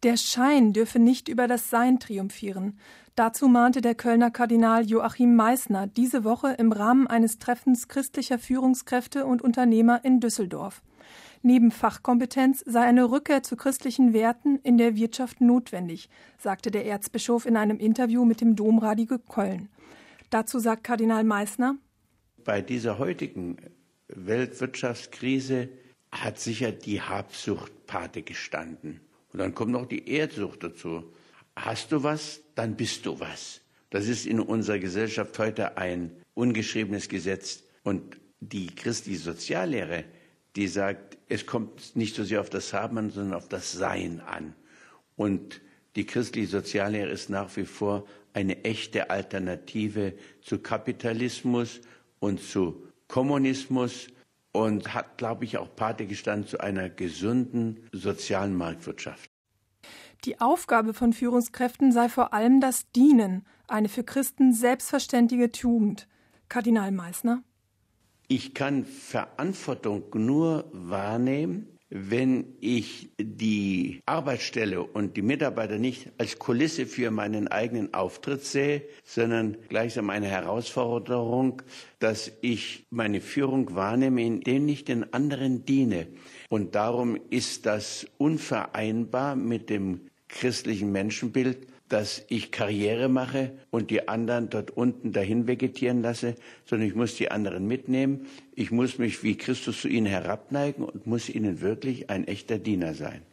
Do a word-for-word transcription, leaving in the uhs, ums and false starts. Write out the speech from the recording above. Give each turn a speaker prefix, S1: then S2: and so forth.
S1: Der Schein dürfe nicht über das Sein triumphieren. Dazu mahnte der Kölner Kardinal Joachim Meissner diese Woche im Rahmen eines Treffens christlicher Führungskräfte und Unternehmer in Düsseldorf. Neben Fachkompetenz sei eine Rückkehr zu christlichen Werten in der Wirtschaft notwendig, sagte der Erzbischof in einem Interview mit dem Domradio Köln. Dazu sagt Kardinal Meissner:
S2: Bei dieser heutigen Weltwirtschaftskrise hat sicher die Habsucht Pate gestanden. Und dann kommt noch die Ehrsucht dazu. Hast du was, dann bist du was. Das ist in unserer Gesellschaft heute ein ungeschriebenes Gesetz. Und die christliche Soziallehre, die sagt, es kommt nicht so sehr auf das Haben an, sondern auf das Sein an. Und die christliche Soziallehre ist nach wie vor eine echte Alternative zu Kapitalismus und zu Kommunismus und hat, glaube ich, auch Pate gestanden zu einer gesunden sozialen Marktwirtschaft.
S1: Die Aufgabe von Führungskräften sei vor allem das Dienen, eine für Christen selbstverständliche Tugend. Kardinal Meissner:
S2: Ich kann Verantwortung nur wahrnehmen, wenn ich die Arbeitsstelle und die Mitarbeiter nicht als Kulisse für meinen eigenen Auftritt sehe, sondern gleichsam eine Herausforderung, dass ich meine Führung wahrnehme, indem ich den anderen diene. Und darum ist das unvereinbar mit dem christlichen Menschenbild, dass ich Karriere mache und die anderen dort unten dahin vegetieren lasse, sondern ich muss die anderen mitnehmen. Ich muss mich wie Christus zu ihnen herabneigen und muss ihnen wirklich ein echter Diener sein.